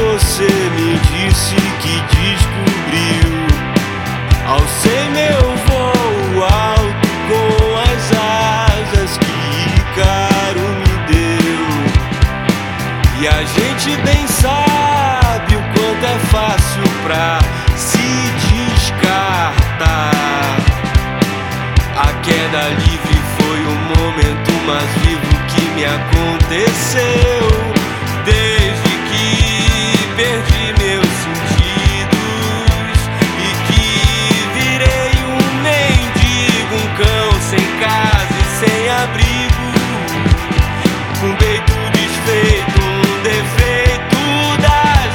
você me disse que descobriu. Alcei meu voo alto com as asas que Ícaro me deu. E a gente bem sabe o quanto é fácil pra se descartar. A queda livre foi o momento mais vivo que me aconteceu desde que perdi meus sentidos e que virei um mendigo, um cão sem casa e sem abrigo, um peito desfeito, um defeito das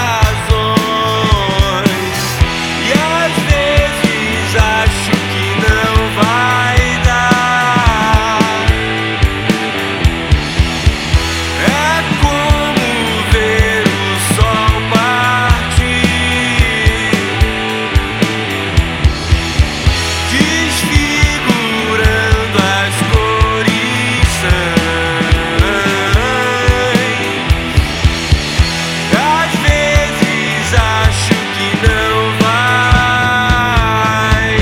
razões. E às vezes acho que não vai dar. É como ver o sol partir, desfigurando as cores sãs. Às vezes acho que não vai.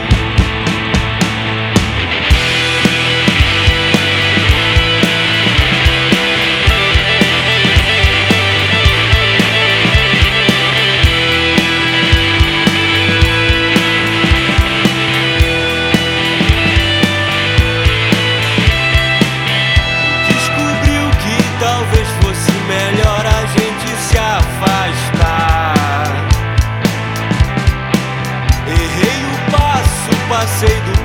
Descobriu que talvez fosse melhor a gente se afastar. Errei o passo, passei do